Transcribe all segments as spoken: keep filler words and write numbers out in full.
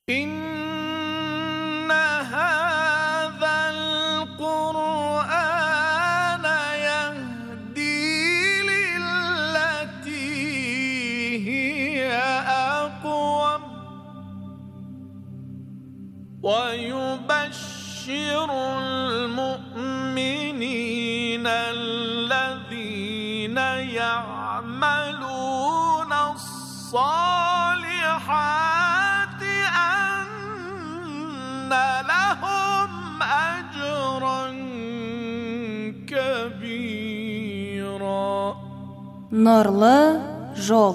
إن هذا القرآن يهدي للتي هي أقوم ويبشر المؤمنين الذين يعملون الصالحات أن لهم أجرا كبيرا. Нурлы жол.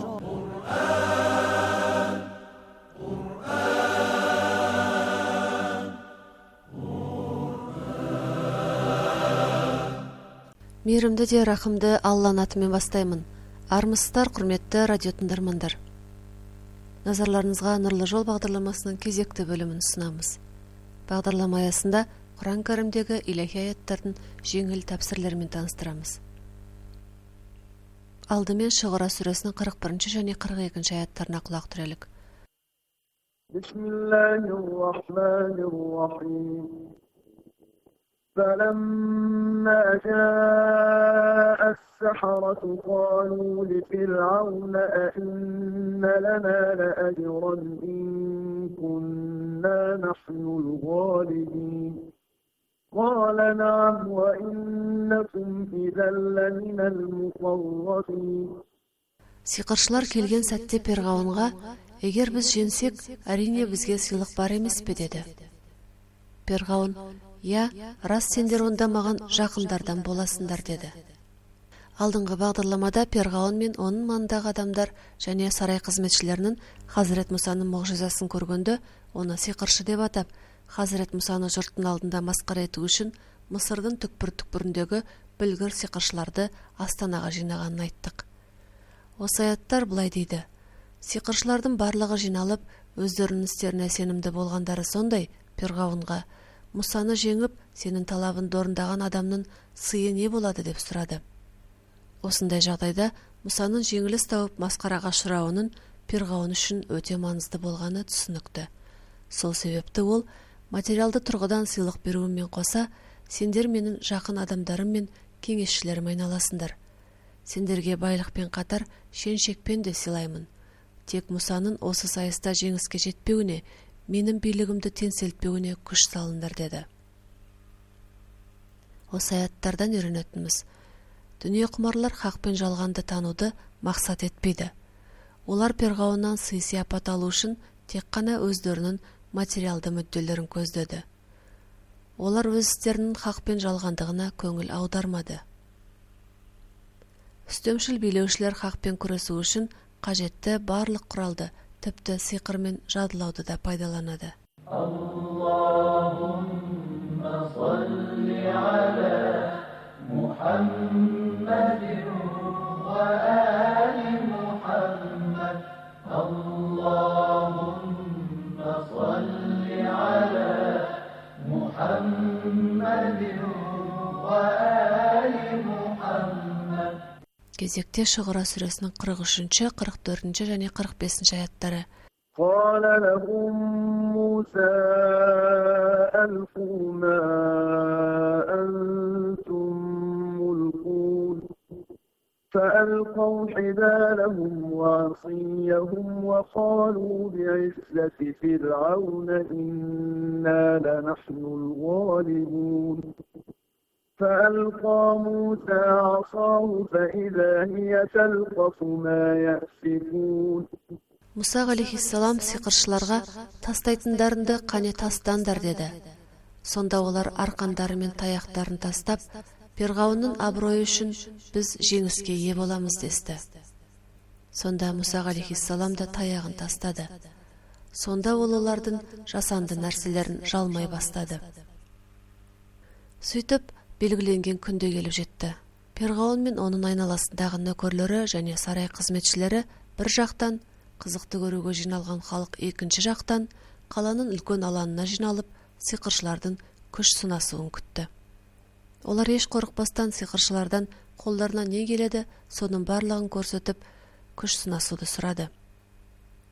Мейірімді де рахымды Алланың атымен бастаймын. Армысыздар, құрметті радио тыңдармандар. Назарларыңызға Нұрлы жол бағдарламасының кезекті бөлімін ұсынамыз. Бағдарлама аясында Құран кәрімдегі илахи аяттардың жеңіл тәпсірлерімен таныстырамыз. Алдымен Шұғара сүресінің қырық бірінші және қырық екінші аяттарына құлақ түрелік. Бисмиллахир-рахманир-рахим. فلما جاء السحرة قالوا لفرعون أئن لنا لأجرا إن كنا نحن الغالبين قال نعم وإنكم إذا لمن المقربين. Сиқыршылар келген сәтте Перғауынға, егер біз женсек, әрине бізге сыйлық бар емес пе деді. Перғауын, «Я, рас сендер онда маған жақындардан боласыңдар» деді. Алдыңғы бағдарламада Перғауын мен оның маңындағы адамдар және сарай қызметшілерінің Хазірет Мұсаның мұғжизасын көргенде, оны сиқыршы деп атап, Хазірет Мұсаны жұрттың алдында масқара ету үшін Мысырдың түкпір-түкпіріндегі білгір сиқыршыларды астанаға жинағанын айттық. Осы аяттар былай дейді: сиқыршылардың барлығы жиналып, өздерінің істеріне сенімді болғандары сондай Перғауынға, Мұсаны жеңіп, сенің талабын орындаған адамның сыйы не болады деп сұрады. Осындай жағдайда Мұсаның жеңіліс тауып масқараға ұшырауының Перғауын үшін өте маңызды болғаны түсінікті. Сол себепті ол материалды тұрғыдан сыйлық беруімен қоса, сендер менің жақын адамдарым мен кеңесшілерім айналасыңдар. Сендерге байлықпен қатар шен-шекпен де сыйлаймын. Тек Мұсаның осы сайыста жеңіске жетпеуіне, менің билігімді теңселтпеуіне күш салыңдар деді. Осы аяттардан үйренетініміз: дүние құмарлар хақ пен жалғанды тануды мақсат етпейді. Олар Перғауыннан сый-сияпат алу үшін тек қана өздерінің материалды мүдделерін көздеді. Олар өз істерінің хақ пен жалғандығына көңіл аудармады. Үстемшіл билеушілер хақпен күресу үшін қажетті барлық құралды, тіпті сиқыр мен жадылауды да пайдаланады. Аллахумма салли аля Мухаммадин ва али Мухаммад. Аллахумма салли аля Мухаммадин ва али Мухаммад. Кезекте Шұғара сүресінің қырық үшінші, қырық төртінші және қырық бесінші аяттары. قال لهم موسى ألقوا ما أنتم ملقون فألقوا حبالهم وعصيهم وقالوا بعزة فرعون إنا لنحن الغالبون فألقى موسى عصاه فإذا هي تلقف ما يأفكون. Мұса алейхиссалам сиқыршыларға тастайтындарыңды қане тастандар деді. Сонда олар арқандары мен таяқтарын тастап, Перғауынның абыройы үшін біз жеңіске ие боламыз десті. Сонда Мұса алейхиссалам да таяғын тастады. Сонда ол олардың жасанды нәрселерін жалмай бастады. Сөйтіп, белгіленген күнде келіп жетті. Перғауын мен оның айналасындағы нөкерлері және сарай қызметшілері бір жақтан, қызықты көруге жиналған халық екінші жақтан, қаланың үлкен алаңына жиналып, сиқыршылардың күш сынасуын күтті. Олар еш қорықпастан сиқыршылардан қолдарына не келеді, соның барлығын көрсетіп, күш сынасуды сұрады.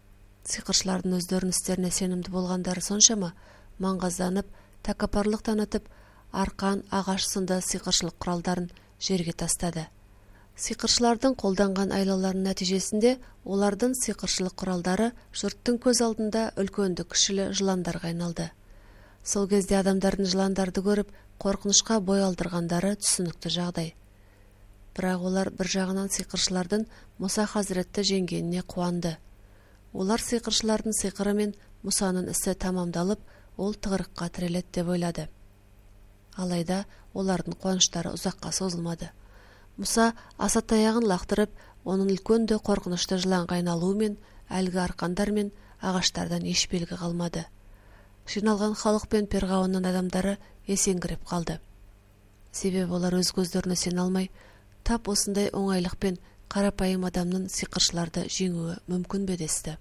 Сиқыршылардың өздерінің істеріне сенімді болғандары соншама маңғазданып, тәкаппарлық танытып, арқан, ағаш сынды сиқыршылық құралдарын жерге тастады. Сиқыршылардың қолданған айлаларының нәтижесінде олардың сиқыршылық құралдары жұрттың көз алдында үлкенді кішілі жыландарға айналды. Сол кезде адамдардың жыландарды көріп, қорқынышқа бой алдырғандары түсінікті жағдай. Бірақ олар бір жағынан сиқыршылардың Мұса хазіретті жеңгеніне қуанды. Олар сиқыршылардың сиқыры мен Мұсаның ісі тамамдалып, ол тығырыққа тіреледі деп ойлады. Алайда олардың қуаныштары ұзаққа созылмады. Мұса аса таяғын лақтырып, оның үлкенді қорқынышты жыланға айналуымен, әлгі арқандар мен ағаштардан еш белгі қалмады. Жиналған халық пен перғауынның адамдары есеңгіреп қалды. Себебі олар өз көздеріне сене алмай, тап осындай оңайлықпен қарапайым адамның сиқыршыларды жеңуі мүмкін бе десті.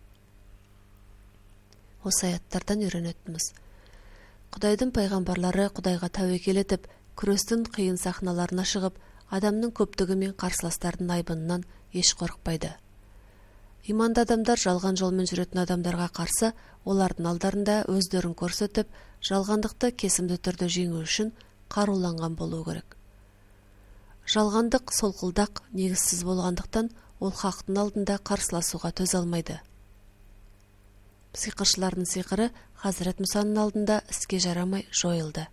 Осы аяттардан үйренетініміз: Құдайдың пайғамбарлары Құдайға тәуекел етіп, күрестің қиын сахналарына шығып, адамның көптігі мен қарсыластардың айбынынан еш қорықпайды. Иманды адамдар жалған жолмен жүретін адамдарға қарсы олардың алдарында өздерін көрсетіп, жалғандықты кесімді түрде жеңу үшін қаруланған болу керек. Жалғандық солқылдақ негізсіз болғандықтан ол хақтың алдында қарсыласуға төзе алмайды. Сиқыршылардың сиқыры Хазірет Мұсаның алдында іске жарамай жойылды.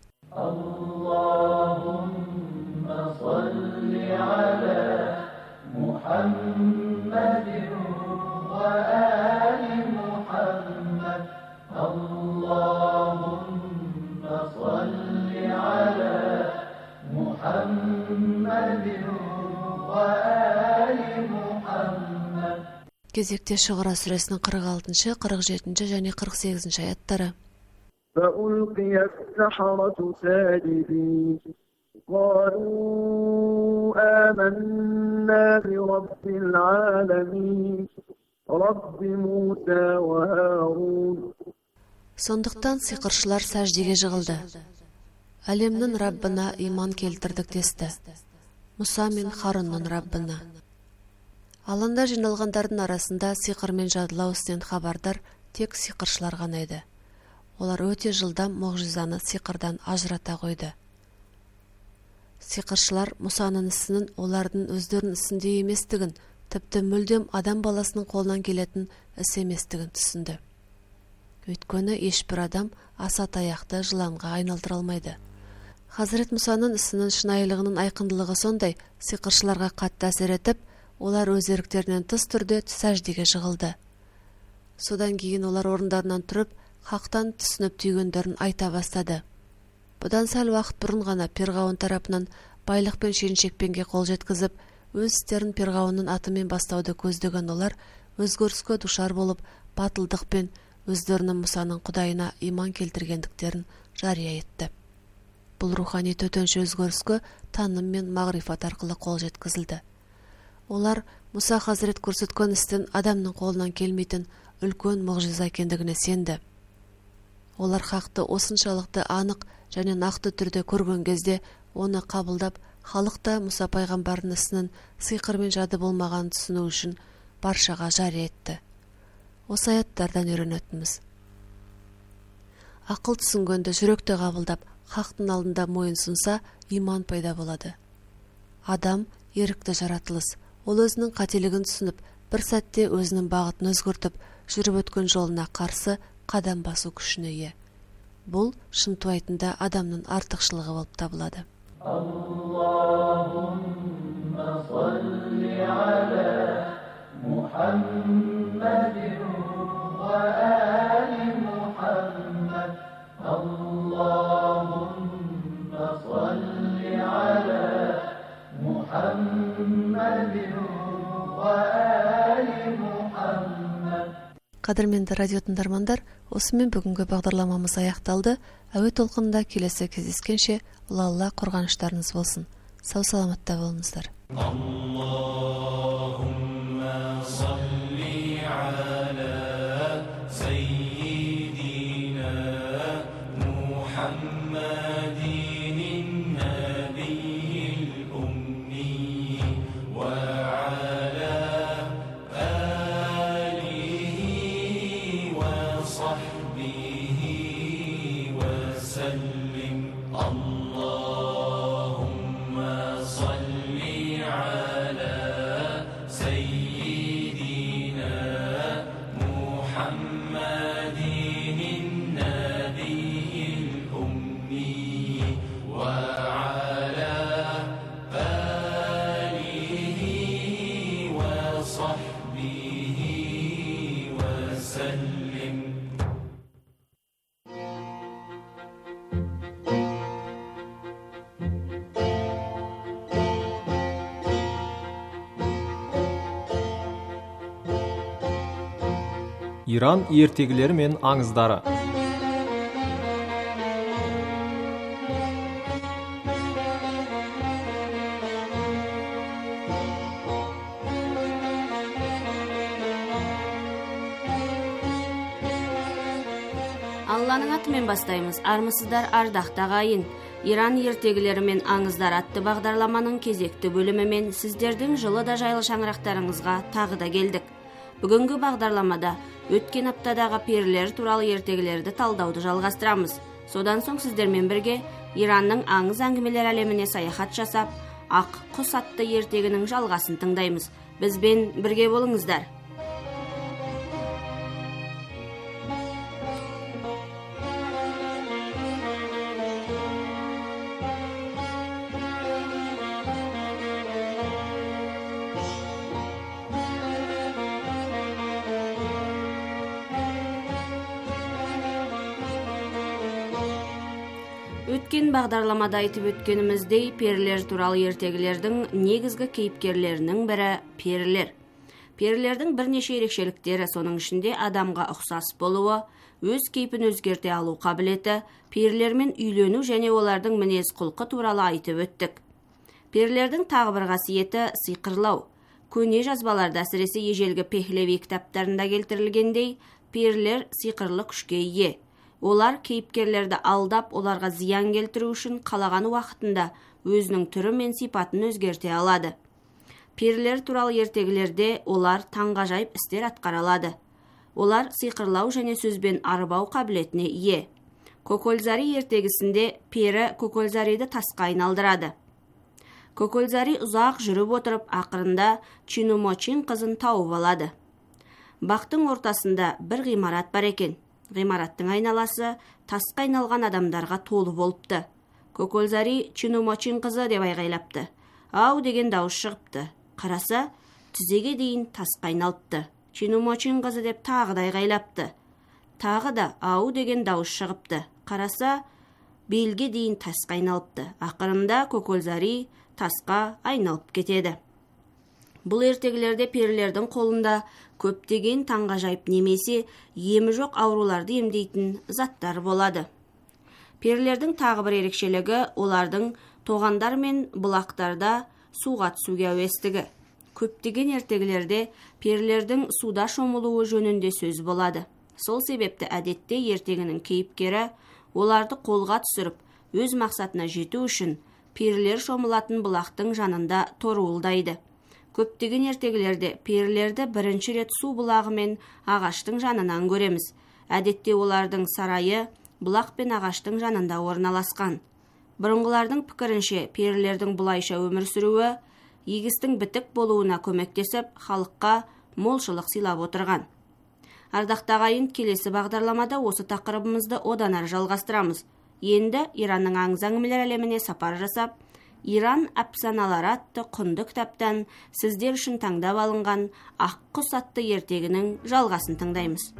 Аллахумма салли аля Мухаммадин ва али Мухаммад. Аллахумма салли аля Мухаммадин ва али Мухаммад. Кезекте Шуғара сүресінің қырық алтыншы, қырық жетінші және қырық сегізінші аяттары. فألقي السحرة ساجدين قالوا آمنا برب العالمين رب موسى وهارون. Сондықтан сиқыршылар сәждеге жығылды. Әлемнің Раббына иман келтірдік десті. Мұса мен Харунның Раббына. Аланда жиналғандардың арасында сиқыр мен жадылау істен хабардар тек сиқыршылар ғана еді. Олар өте жылдам мұғжизаны сиқырдан ажырата қойды. Сиқыршылар Мұсаның ісінің олардың өздерінің ісінде еместігін, тіпті мүлдем адам баласының қолынан келетін іс еместігін түсінді. Өйткені ешбір адам аса таяқты жыланға айналдыра алмайды. Хазірет Мұсаның ісінің шынайылығының айқындылығы сондай сиқыршыларға қатты әсер етіп, олар өз еріктерінен тыс түрде сәждеге жығылды. Содан кейін олар орындарынан тұрып, хақтан түсініп түйгендерін айта бастады. Бұдан сәл уақыт бұрын ғана Перғауын тарапынан байлық пен шен-шекпенге қол жеткізіп, өз істерін Перғауынның атымен бастауды көздеген олар өзгеріске душар болып, батылдық пен өздерінің Мұсаның Құдайына иман келтіргендіктерін жария етті. Бұл рухани төтенше өзгеріске таным мен мағрифат арқылы қол жеткізілді. Олар Мұса Хазірет көрсеткен істің адамның қолынан келмейтін үлкен мұғжиза екендігіне сенді. Олар хақты осыншалықты анық және нақты түрде көрген кезде оны қабылдап, халықта Мұса пайғамбардың ісінің сиқыр мен жады болмағанын түсіну үшін баршаға жария етті. Осы аяттардан үйренетініміз: Ақыл түсінгенді жүректе қабылдап, хақтың алдында мойын сұнса, иман пайда болады. Адам ерікті жаратылыс. Ол өзінің қателігін түсініп, бір сәтте өзінің бағытын өзгертіп, жүріп өткен жолына қарсы қадам басу күшіне ие. Бұл шынтуайтында адамның артықшылығы болып табылады. Аллахумма салли аля Мухаммадин ва али Мухаммад. Аллахумма салли аля Мухаммадин ва али Мухаммад. Қадірменді радио тыңдармандар, осымен бүгінгі бағдарламамыз аяқталды. Әуе толқынында келесі кездескенше Алла қорғаныштарыңыз болсын. Сау саламатта болыңыздар. Аллахумма салли аля саййидина Мухаммадин набийил умми ва аля алихи وصحبه وسلم اللهم صل على سيدنا محمد النبي الأمي وعلى آله وصحبه وسلم. Иран ертегілері мен аңыздары. Алланың атымен бастаймыз. Армысыздар ардақты ағайын. Иран ертегілері мен аңыздар атты бағдарламаның кезекті бөлімімен сіздердің жылы да жайлы шаңырақтарыңызға тағы да келдік. Бүгінгі бағдарламада өткен аптадағы перілер туралы ертегілерді талдауды жалғастырамыз. Содан соң сіздермен бірге Иранның аңыз әңгімелер әлеміне саяхат жасап, Ақ құс атты ертегінің жалғасын тыңдаймыз. Бізбен бірге болыңыздар. Өткен бағдарламада айтып өткеніміздей, перілер туралы ертегілердің негізгі кейіпкерлерінің бірі перілер. Перілердің бірнеше ерекшеліктері, соның ішінде адамға ұқсас болуы, өз кейпін өзгерте алу қабілеті, перілермен үйлену және олардың мінез құлқы туралы айтып өттік. Перілердің тағы бір қасиеті сиқырлау. Көне жазбаларда, әсіресе ежелгі Пехлеви кітаптарында келтірілгендей, перілер сиқырлы күшке ие. Олар кейіпкерлерді алдап, оларға зиян келтіру үшін қалаған уақытында өзінің түрі мен сипатын өзгерте алады. Перілер туралы ертегілерде олар таңғажайып істер атқара алады. Олар сиқырлау және сөзбен арбау қабілетіне ие. Кокользари ертегісінде пері Кокользариді тасқа айналдырады. Кокользари ұзақ жүріп отырып, ақырында Чинумочин қызын тауып алады. Бақтың ортасында бір ғимарат бар екен. Ғимараттың айналасы тасқа айналған адамдарға толы болыпты. Кокользари Чинумочин қызы деп айғайлапты. Ау деген дауыс шығыпты. Қараса, тізеге дейін тасқа айналыпты. Чинумочин қызы деп тағы да айғайлапты. Тағы да ау деген дауыс шығыпты. Қараса, белге дейін тасқа айналыпты. Ақырында Кокользари тасқа айналып кетеді. Бұл ертегілерде перілердің қолында көптеген таңғажайып немесе емі жоқ ауруларды емдейтін заттар болады. Перілердің тағы бір ерекшелігі олардың тоғандар мен бұлақтарда суға түсуге әуестігі. Көптеген ертегілерде перілердің суда шомылуы жөнінде сөз болады. Сол себепті әдетте ертегінің кейіпкері оларды қолға түсіріп, өз мақсатына жету үшін перілер шомылатын бұлақтың жанында торуылдайды. Көптеген ертегілерде перілерді бірінші рет су бұлағы мен ағаштың жанынан көреміз. Әдетте олардың сарайы бұлақ пен ағаштың жанында орналасқан. Бұрынғылардың пікірінше перілердің бұлайша өмір сүруі егістің бітік болуына көмектесіп, халыққа молшылық сыйлап отырған. Ардақты ағайын, келесі бағдарламада осы тақырыбымызды одан ары жалғастырамыз. Енді Иранның аңыз әңгімелер әлеміне сапар жасап, Иран әпсаналары атты құнды кітаптан сіздер үшін таңдап алынған Ақ құс атты ертегінің жалғасын тыңдаймыз.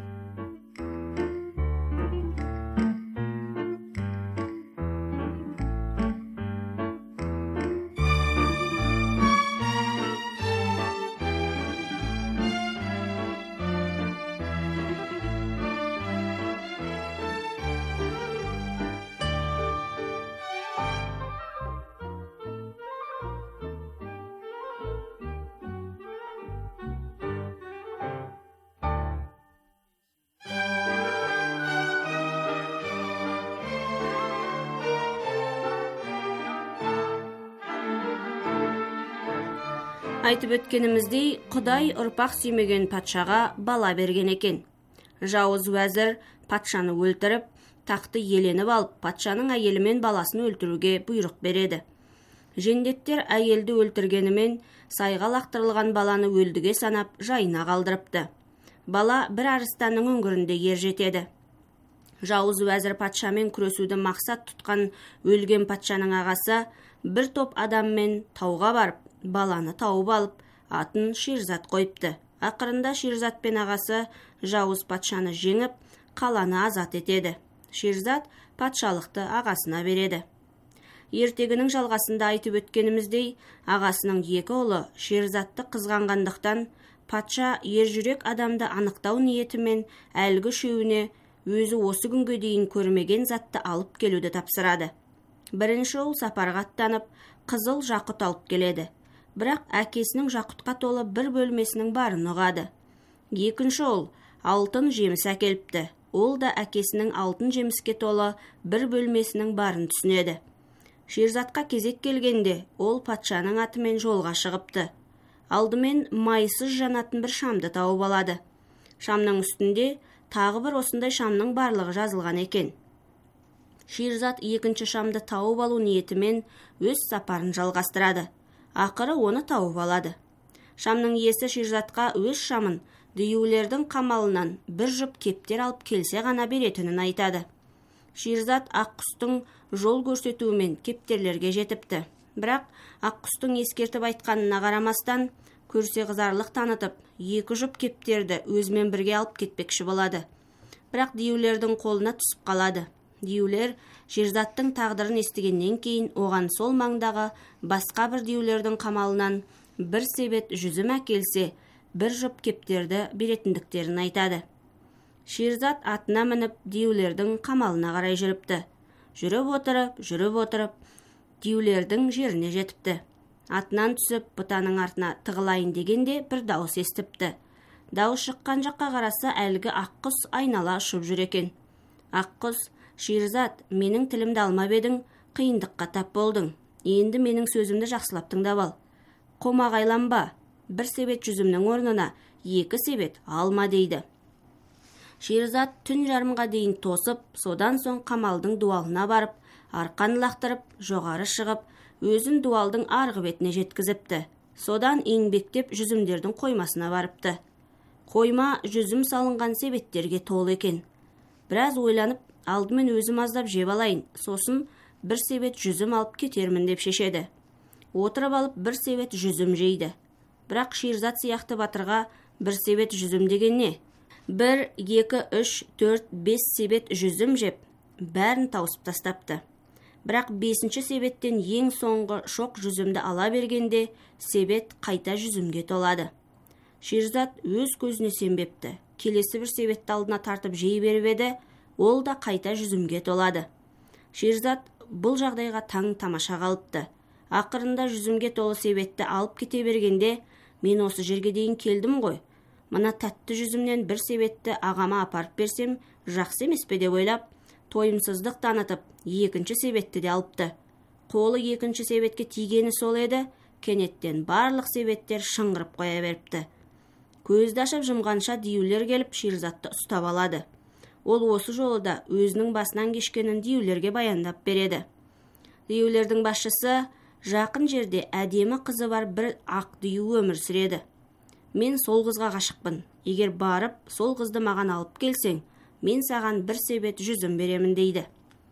Айтып өткеніміздей, Құдай ұрпақ сүймеген патшаға бала берген екен. Жауыз уәзір патшаны өлтіріп, тақты еленіп алып, патшаның әйелі мен баласын өлтіруге бұйрық береді. Жендеттер әйелді өлтіргенімен сайға лақтырылған баланы өлдіге санап жайына қалдырыпты. Бала бір арыстанның үңгірінде ер жетеді. Жауыз уәзір патшамен күресуді мақсат тұтқан өлген патшаның ағасы бір топ адаммен тауға барып, баланы тауып алып, атын Шерзат қойыпты. Ақырында Шерзат пен ағасы жауыз патшаны жеңіп, қаланы азат етеді. Шерзат патшалықты ағасына береді. Ертегінің жалғасында айтып өткеніміздей, ағасының екі ұлы Шерзатты қызғанғандықтан патша ержүрек адамды анықтау ниетімен әлгі үшеуіне өзі осы күнге дейін көрмеген затты алып келуді тапсырады. Бірінші ұл сапарға аттанып, қызыл жақұт алып келеді. Бірақ әкесінің жақұтқа толы бір бөлмесінің барын ұғады. Екінші ұл алтын жеміс әкеліпті. Ол да әкесінің алтын жеміске толы бір бөлмесінің барын түсінеді. Шерзатқа кезек келгенде, ол патшаның атымен жолға шығыпты. Алдымен майсыз жанатын бір шамды тауып алады. Шамның үстінде тағы бір осындай шамның барлығы жазылған екен. Шерзат екінші шамды тауып алу ниетімен өз сапарын жалғастырады. Ақыры оны тауып алады. Шамның иесі Шерзатқа өз шамын диюлердің қамалынан бір жұп кептер алып келсе ғана беретінін айтады. Шерзат Аққұстың жол көрсетуімен кептерлерге жетіпті. Бірақ Аққұстың ескертіп айтқанына қарамастан, көрсе қызарлық танытып, екі жұп кептерді өзімен бірге алып кетпекші болады. Бірақ диюлердің қолына түсіп қалады. Диюлер Шерзаттың тағдырын естігеннен кейін оған сол маңдағы басқа бір диюлердің қамалынан бір себет жүзім әкелсе, бір жұп кептерді беретіндіктерін айтады. Шерзат атына мініп диюлердің қамалына қарай жүріпті. Жүріп отырып, жүріп отырып, диюлердің жеріне жетіпті. Атынан түсіп, бұтаның артына тығылайын дегенде бір дауыс естіпті. Дауыс шыққан жаққа қараса, әлгі аққұс айнала ұшып жүр екен. Аққұс: Шерзат, менің тілімді алмап едің, қиындыққа тап болдың. Енді менің сөзімді жақсылап тыңдап ал. Қомағайланба, бір себет жүзімнің орнына екі себет алма дейді. Шерзат түн жарымға дейін тосып, содан соң қамалдың дуалына барып, арқан лақтырып, жоғары шығып, өзін дуалдың арғы бетіне жеткізіпті. Содан еңбектеп жүзімдердің қоймасына барыпты. Қойма жүзім салынған себеттерге толы екен. Біраз ойланып, алдымен өзім аздап жеп алайын, сосын бір себет жүзім алып кетермін деп шешеді. Отырып алып бір себет жүзім жейді. Бірақ Шерзат сияқты батырға бір себет жүзім деген не? Бір, екі, үш, төрт, бес себет жүзім жеп, бәрін тауысып тастапты. Бірақ бесінші себеттен ең соңғы шоқ жүзімді ала бергенде, себет қайта жүзімге толады. Шерзат өз көзіне сенбепті. Келесі бір себетті алдына тартып жей беріп еді, ол да қайта жүзімге толады. Шерзат бұл жағдайға таң тамаша қалыпты. Ақырында жүзімге толы себетті алып кете бергенде, мен осы жерге дейін келдім ғой. Мына тәтті жүзімнен бір себетті ағама апарып берсем, жақсы емес пе деп ойлап, тойымсыздық танытып, екінші себетті де алыпты. Қолы екінші себетке тигені сол еді, кенеттен барлық себеттер шыңғырып қоя беріпті. Көзді ашып жұмғанша диюлер келіп Шерзатты ұстап алады. Ол осы жолы да өзінің басынан кешкенін диюлерге баяндап береді. Диюлердің басшысы жақын жерде әдемі қызы бар бір ақ дию өмір сүреді. Мен сол қызға ғашықпын. Егер барып, сол қызды маған алып келсең, мен саған бір себет жүзім беремін дейді.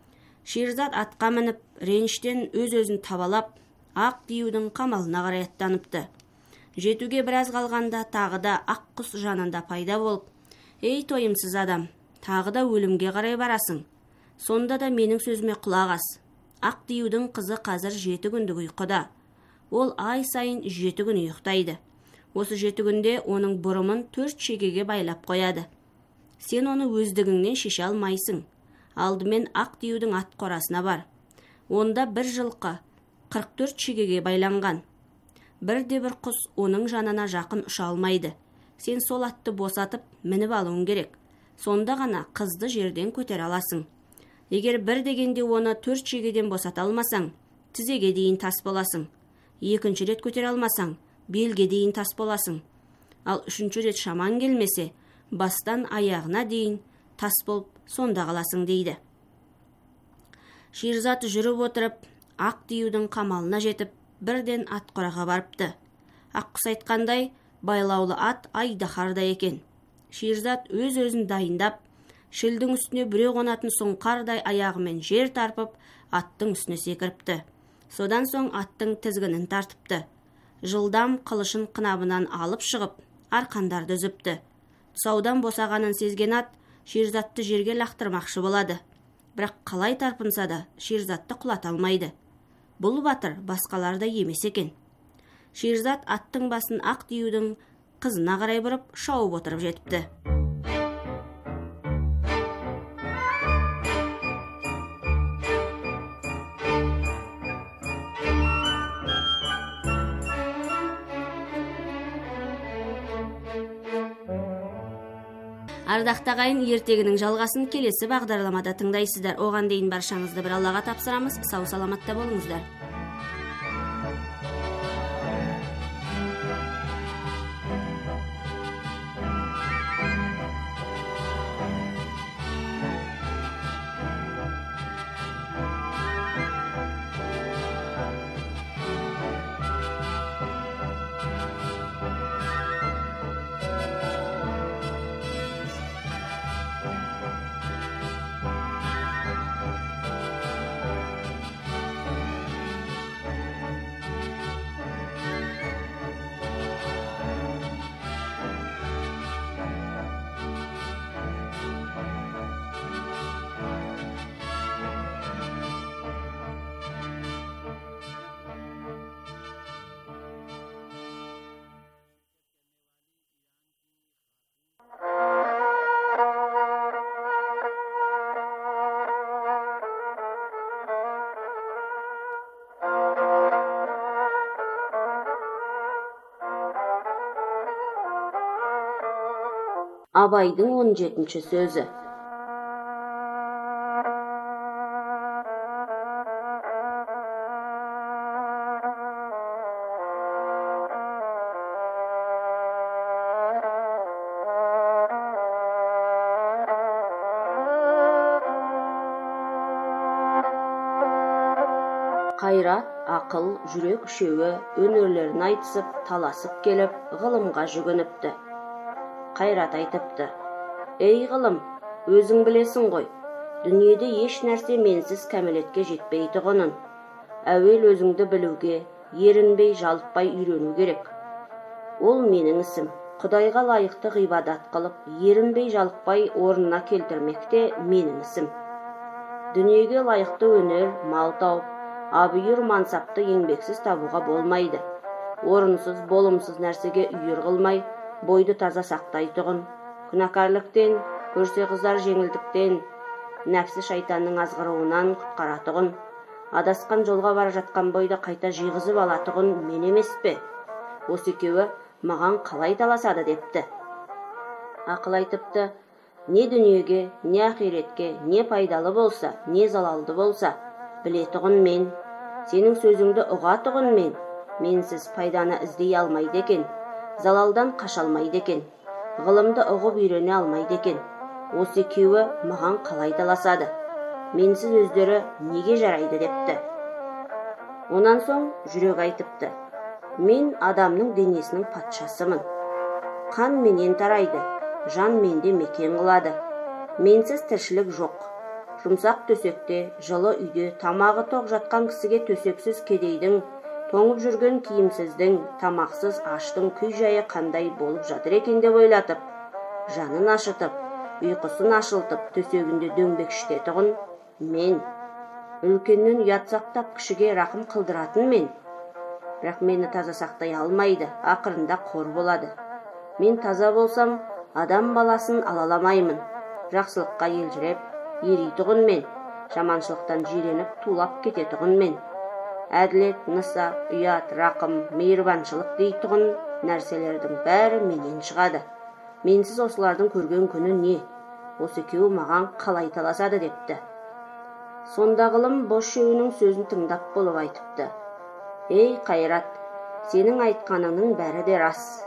Шерзат атқа мініп, реніштен өз-өзін табалап, ақ диюдің қамалына қарай аттаныпты. Жетуге біраз қалғанда тағы да аққұс жанында пайда болып: ей тойымсыз адам, тағы да өлімге қарай барасың. Сонда да менің сөзіме құлақ ас. Ақ диюдің қызы қазір жеті күндік ұйқыда. Ол ай сайын жеті күн ұйықтайды. Осы жеті күнде оның бұрымын төрт шегеге байлап қояды. Сен оны өздігіңнен шеше алмайсың. Алдымен ақ диюдің ат қорасына бар. Онда бір жылқы қырық төрт шегеге байланған. Бірде бір құс оның жанына жақын ұша алмайды. Сен сол атты босатып, мініп алуың керек. Сонда ғана қызды жерден көтер аласың. Егер бір дегенде оны төрт шегеден босата алмасаң, тізеге дейін тас боласың. Екінші рет көтер алмасаң, белге дейін тас боласың. Ал үшінші рет шаман келмесе, бастан аяғына дейін тас болып сонда қаласың дейді. Шерзат жүріп отырып, ақ диюдің қамалына жетіп, бірден атқораға барыпты. Аққұс айтқандай, байлаулы ат айдаһарда екен. Шерзат өз-өзін дайындап, шілдің үстіне біреу қонатын сұңқардай аяғымен жер тарпып, аттың үстіне секіріпті. Содан соң аттың тізгінін тартыпты. Жылдам қылышын қынабынан алып шығып, арқандарды үзіпті. Тұсаудан босағанын сезген ат Шерзатты жерге лақтырмақшы болады. Бірақ қалай тарпынса да Шерзатты құлата алмайды. Бұл батыр басқаларда емес екен. Шерзат аттың басын ақ диюдің қызына қарай бұрып, шауып отырып жетіпті. Ардақты ағайын, ертегінің жалғасын келесі бағдарламада тыңдайсыздар. Оған дейін баршаңызды бір Аллаға тапсырамыз. Сау саламатта болыңыздар. Абайдың он жетінші сөзі. Қайрат, ақыл, жүрек үшеуі өнерлерін айтысып, таласып келіп, ғылымға жүгініпті. Қайрат айтыпты: «Ей ғылым, өзің білесің ғой, дүниеде еш нәрсе менсіз кәмелетке жетпейтұғынын. Әуел өзіңді білуге, ерінбей, жалықпай үйрену керек. Ол менің ісім. Құдайға лайықты ғибадат қылып, ерінбей, жалықпай орнына келтірмек те менің ісім. Дүниеге лайықты өнер, мал тауып, абүйір мансапты еңбексіз табуға болмайды. Орынсыз, болымсыз нәрсеге үйір қылмай, бойды таза сақтайтұғын, күнәкарлықтен, көрсе қыздар жеңілдіктен, нәпсі шайтанның азғыруынан құтқаратұғын, адасқан жолға бара жатқан бойды қайта жиғызып алатұғын мен емес пе? Осы екеуі маған қалай таласады депті. Ақыл айтыпты: не дүниеге, не ақиретке, не пайдалы болса, не залалды болса, білетұғын мен, сенің сөзіңді ұғатұғын мен, менсіз пайданы іздей алмайды екен, залалдан қашалмайды екен, ғылымды ұғып үйрене алмайды екен. Осы екеуі маған қалай таласады? Менсіз өздері неге жарайды депті. Онан соң жүрек айтыпты: мен адамның денесінің патшасымын. Қан менен тарайды, жан менде мекен қылады. Менсіз тіршілік жоқ. Жұмсақ төсекте, жылы үйде, тамағы тоқ жатқан кісіге төсексіз кедейдің, тоңып жүрген киімсіздің, тамақсыз аштың күй жайы қандай болып жатыр екен деп ойлатып, жанын ашытып, ұйқысын ашылтып, төсегінде дөңбекшітетұғын мен. Үлкеннен ұят сақтап, кішіге рақым қылдыратын мен. Бірақ мені таза сақтай алмайды, ақырында қор болады. Мен таза болсам, адам баласын алаламаймын. Жақсылыққа елжіреп, еритұғын мен. Жаманшылықтан жиреніп, тулап кететұғын мен. Әділет, нысап, ұят, рақым, мейірбаншылық дейтұғын нәрселердің бәрі менен шығады. Менсіз осылардың көрген күні не? Осы екеуі маған қалай таласады депті. Сонда ғылым бос шеуінің сөзін тыңдап болып айтыпты: ей Қайрат, сенің айтқаныңның бәрі де рас.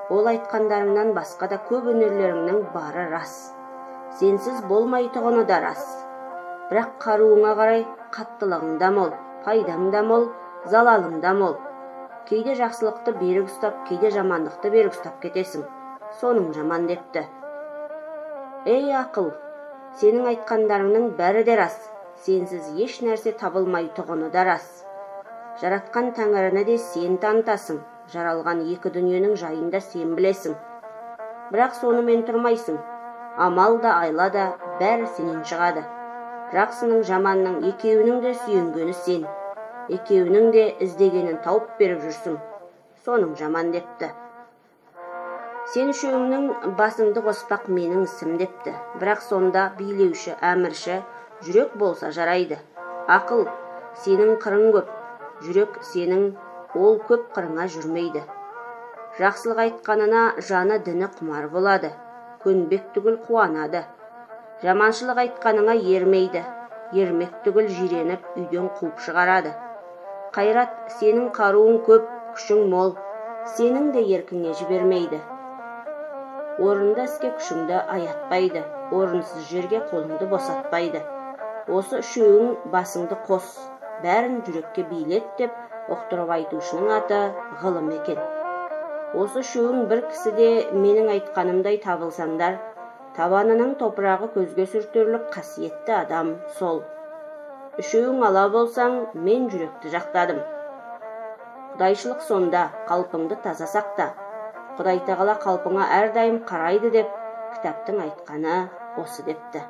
Ол айтқандарыңнан басқа да көп өнерлеріңнің бары рас. Сенсіз болмайтұғыны да рас. Бірақ қаруыңа қарай қаттылығың да мол, пайдаң да мол, залалың да мол. Кейде жақсылықты берік ұстап, кейде жамандықты берік ұстап кетесің. Соның жаман депті. Ей ақыл, сенің айтқандарыңның бәрі де рас. Сенсіз еш нәрсе табылмайтұғыны да рас. Жаратқан Тәңіріні де сен танытасың. Жаралған екі дүниенің жайында сен білесің. Бірақ сонымен тұрмайсың. Амал да, айла да бәрі сенен шығады. Жақсының, жаманның екеуінің де сүйенгені сен. Екеуінің де іздегенін тауып беріп жүрсің. Соның жаман депті. Сен үшеуіңнің басыңды қоспақ менің ісім депті. Бірақ сонда билеуші, әмірші жүрек болса жарайды. Ақыл, сенің қырың көп. Жүрек сенің ол көп қырыңа жүрмейді. Жақсылық айтқанына жаны діні құмар болады. Көнбек түгіл қуанады. Жаманшылық айтқаныңа ермейді. Ермек түгіл жиреніп үйден қуып шығарады. Қайрат, сенің қаруың көп, күшің мол. Сенің де еркіңе жібермейді. Орынды іске күшіңді аятпайды. Орынсыз жерге қолыңды босатпайды. Осы үшеуің басыңды қос. Бәрін жүрекке билет деп ұқтырып айтушының аты ғылым екен. Осы үшеуің бір кісіде менің айтқанымдай табылсаңдар, табанының топырағы көзге сүртерлік қасиетті адам сол. Үшеуің ала болсаң, мен жүректі жақтадым. Құдайшылық сонда, қалпыңды таза сақта. Құдай тағала қалпыңа әрдайым қарайды деп, кітаптың айтқаны осы депті.